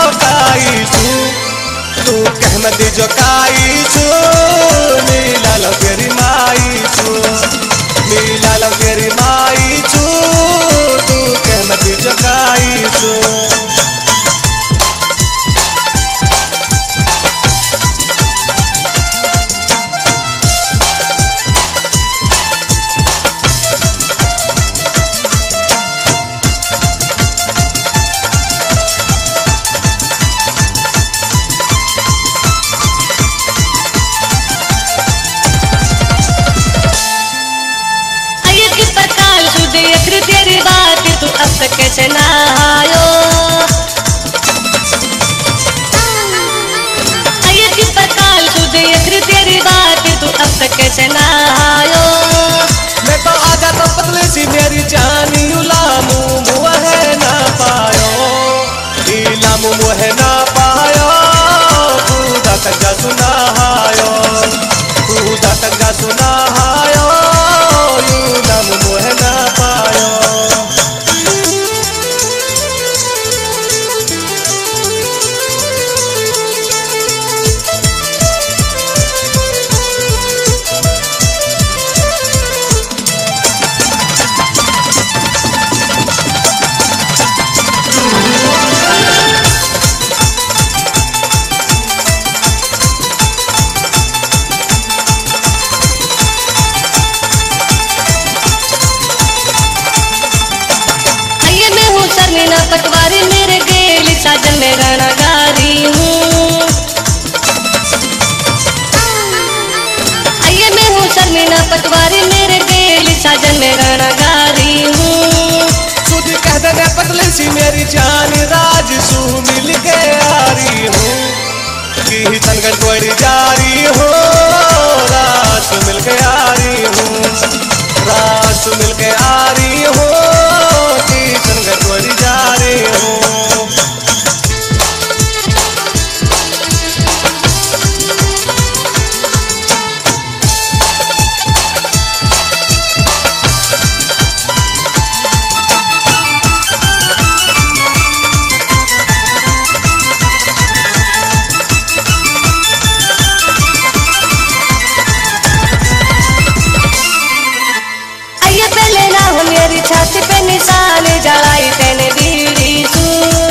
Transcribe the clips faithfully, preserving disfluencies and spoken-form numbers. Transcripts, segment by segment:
काई छु तू कहमत जो काई छु मिला लो तेरी माई छु मिला लो तेरी माई छु तू कहमत जो काई छु तेरी बात तू अब तक कैसे ना आयो आये की पकाल तुझे ये तेरी बात तू अब तक कैसे ना आयो मैं तो आ जाता पतले सी मेरी जानी लामू मुँह है ना पायो लामू मुँह ना पायो खुदा तक जा सुना हायो खुदा तक जा सुना हायो यू लामू मुँह ना पायो पटवारी मेरे गेली साजन में गाना गारी हूँ आइए मैं हूँ शर्मिना पटवारी मेरे गेली साजन में गाना गारी हूँ तुझे कह देने पतले सी मेरी जान राज सू मिल के आ रही हूँ कि तनगन कोई जारी हो रात मिल के आ रही हूँ रात मिल के आ रही हो कि तनगन कोई जा रही हूँ मेरी छाती पे निशान जलाई तेने बीड़ी तू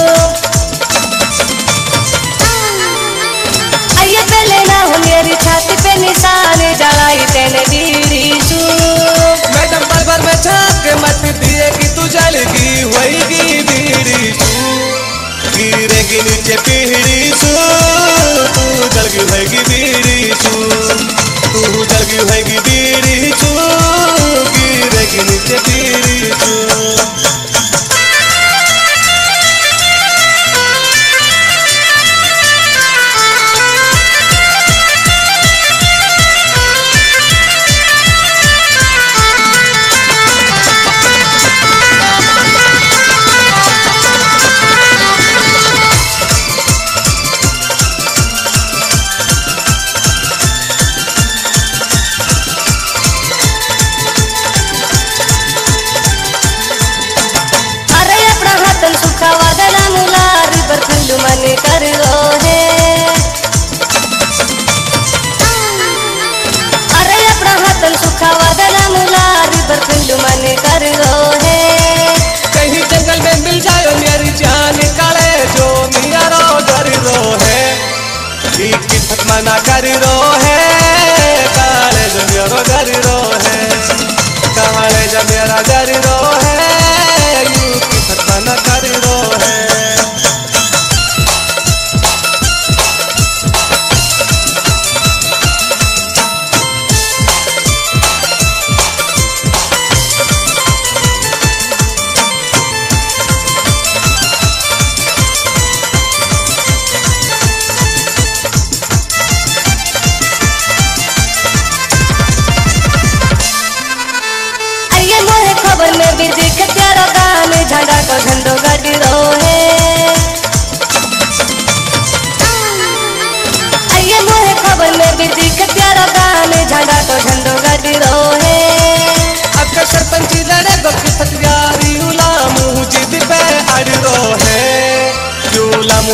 आइए पहले ना हो मेरी छाती पे निशान जलाई तेने बीड़ी तू मैडम पल भर में झांक मत दिए कि तू जलगी होएगी बीड़ी तू गिरेगी नीचे पीड़ी तू तू जलगी होएगी बीड़ी तू तू जलगी होएगी बीड़ी तू गिरेगी नीचे पीड़ी तू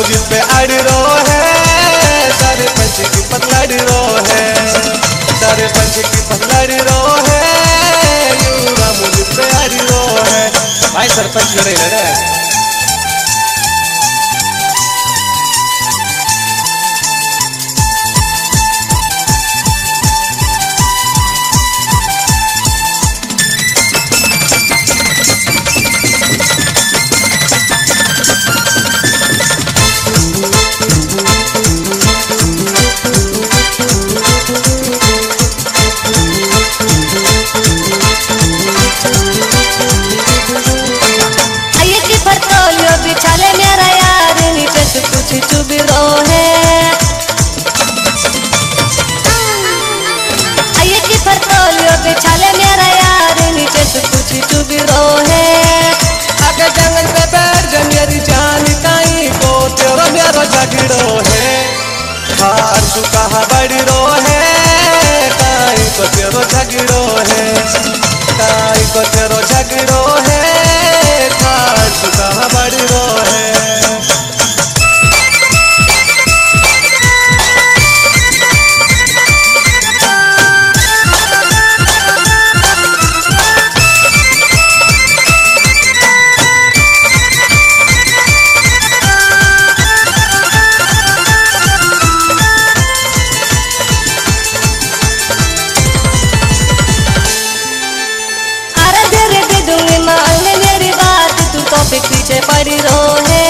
मुझ पे अड़ रो है, सारे पंछी की पतलड़ रो है, सारे पंछी की पतलड़ रो है, यूरा मुझ पे अड़ रो है। भाई सरपंच लड़े लड़े बिछाले मेरा यार नीचे से कुछ चुभ रो है, आइए की फरतोलियो बिछाले मेरा यार नीचे से कुछ चुभ रो है। आगे जंगल पे बैठ जा मेरी जान काई को तेरा मेरा झगड़ो है, हार चुका बड़ी रो है, काई को तेरो झगड़ो है, काई को तेरो झगड़ो है, हार चुका बड़ी रो है। पीछे पड़ी रो है,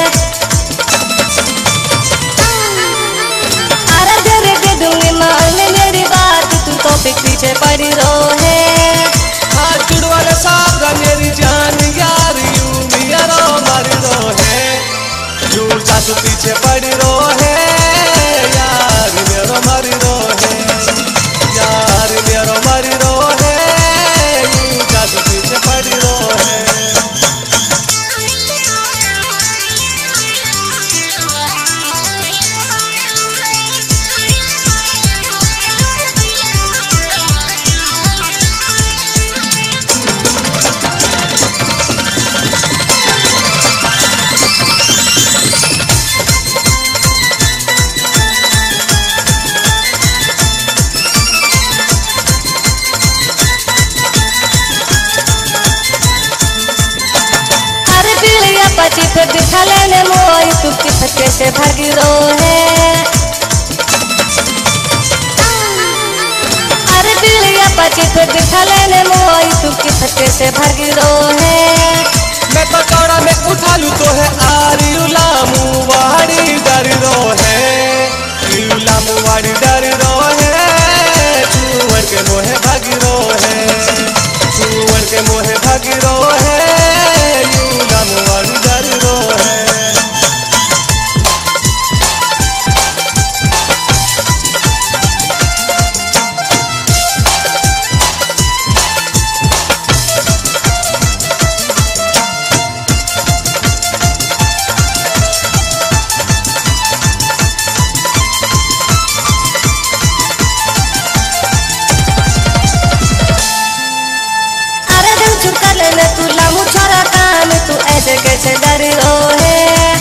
अरे तेरे दे दूंगी मान ले मेरी बात, तू तो पीछे पड़ी रो है। हाथ जुड़वाले सावधान मेरी जान यार यूं मेरा मरी रो है, यूं सासू पीछे पड़ी रो है, यार मेरा मरी रो है, यार मेरा मरी रो है, यूं सासू पीछे पड़ी रो है। पची फिर दिखा लेने मोई तू की फटके से भागी रो है, अरे बिलिया पची फिर दिखा लेने मोई तू की फटके से भागी रो है। मैं पकौड़ा में उठा लूं तो है आरी लामू वाड़ी डर रो है, लामू वाड़ी डर रो है, चूवर के मोहे भागी रो है, चूवर के मोहे भागी रो है, लामू वाड़ी डर रो है। तू लामू छोरा कान तू ऐसे कैसे डर रो है,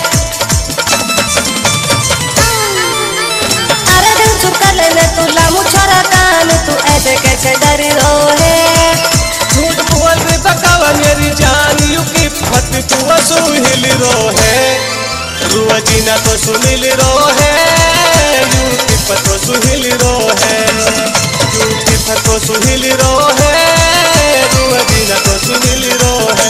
अरे दिल चुका लेने तू लामू छोरा कान तू ऐसे कैसे डर रो है। झूठ बोल रे बकावा मेरी जान यू की फत तू सुहिल रो है, रुआ जीना तो सुनील रो है, यू की फत तो सुहिल रो है, यू की फत तो सुहिल रो है, रुआ जीना तो सुनील रो है।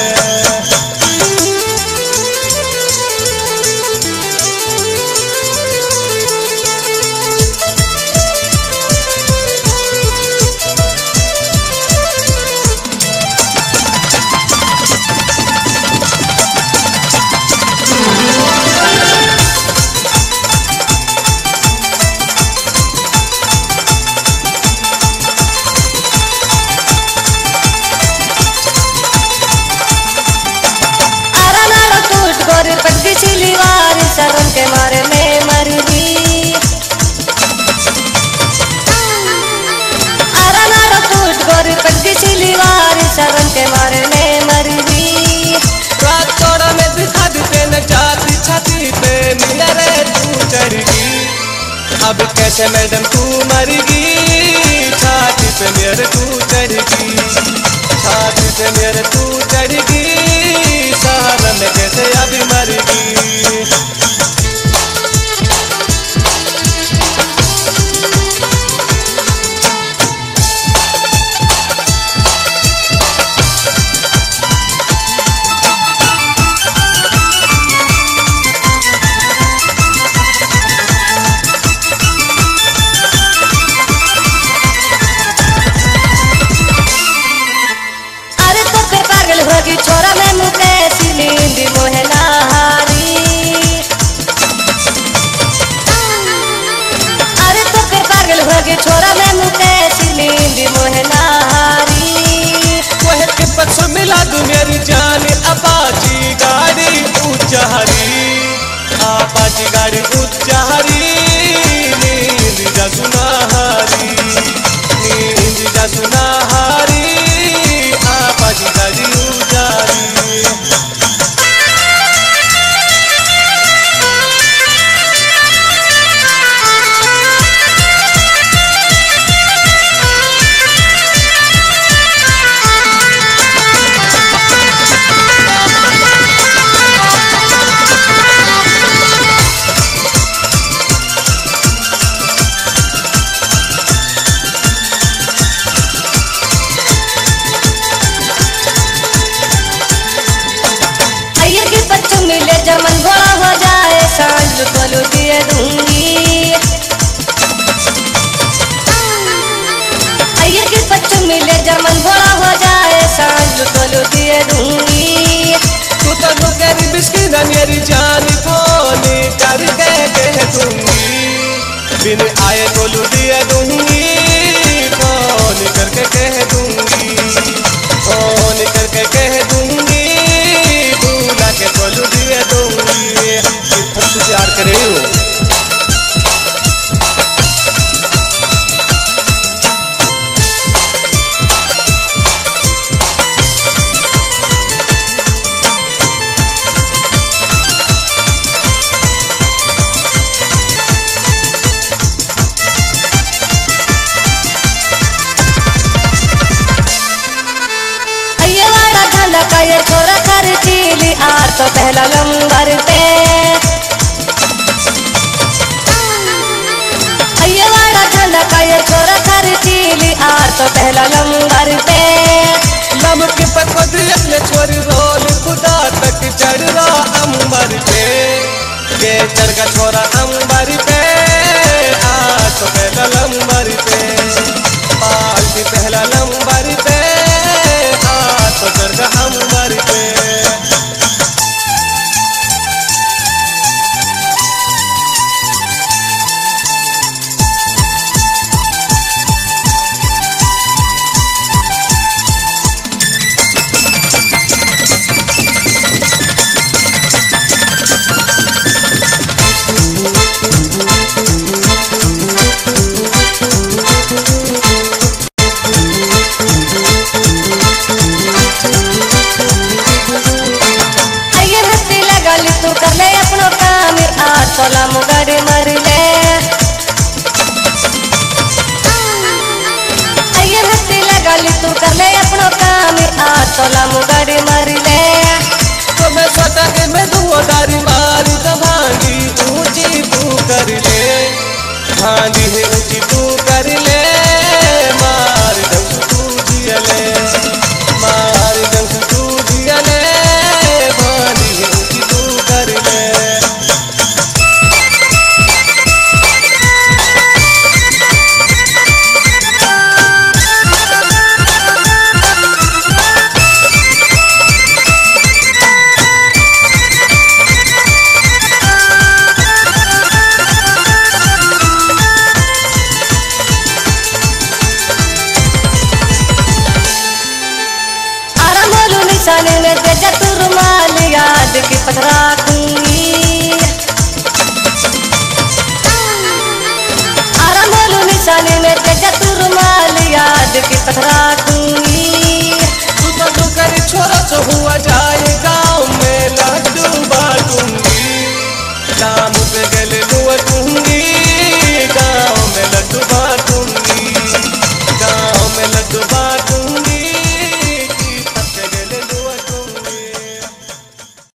शर्म के मारे मैं मर गई, आरा नारा टूट गोरी पट गई सिलीवार, शर्म के मारे मैं मर गई। रात चौड़ा में दिखा दी न जाती छाती पे से मैडम तू मरगी, छाती पे मेरे तू चढ़गी, छाती पे मेरे तू चढ़गी, सहारा में कैसे अभी मरगी। होगी छोरा में मुकेश नींद मोहे नहारी, अरे तो फिर पागल होगी छोरा में मुकेश नींद मोहे नहारी। वह के पक्ष मिला दू मेरी जान अपाची गाड़ी उच्चारी, अपाची गाड़ी उच्चारी, नींद जा सुनाहारी, नींद जा सुनाहारी, अपाची गाड़ी उच्चारी। मिले जमन घोड़ा हो जाए सांझ को दिए दूंगी, अय्यर की बच्चों मिले जमन घोड़ा हो जाए सांझ को दिए दूंगी। तू तो नुकेरी बिस्किट मेरी जान फोन करके कह दूंगी, बिन आए तो दिए दूंगी, फोन करके कह दूंगी, फोन करके कह दूंगी, भूला के तो दिए दूंगी। कितना तू प्यार करे हो। का ये छोरा खर्चीली आर तो पहला नंबर पे, ये वाला झंडा का ये छोरा खर्चीली आर तो पहला नंबर पे। नमक पकड़ ले छोरी रोल खुदा तक चढ़ रहा अंबर पे, ये चढ़ का छोरा अंबर पे, आज तो पहला नंबर पे, पाल भी पहला नंबर पे, आज तो चढ़ का अंबर पे। सोला मुगड़ मर ले, अये हंसी लगा ली तू कर ले अपनों काम, आज सोला मुगड़ मर ले। तो मैं सोचा कि मैं दुआदारी मारी तो भांगी ऊंची तू कर ले, भांगी है ऊंची तू कर ले, मार दम तू दिया ले, मार दम तू दिया ले, भांगी है ऊंची तू कर ले। निशाने में तेजा तू रुमाल याद की पथरा दूंगी, आराम बोलू निशाने में तेजा तू रुमाल याद की पथरा दूंगी। तू तो कर छोरा तो हुआ जाएगा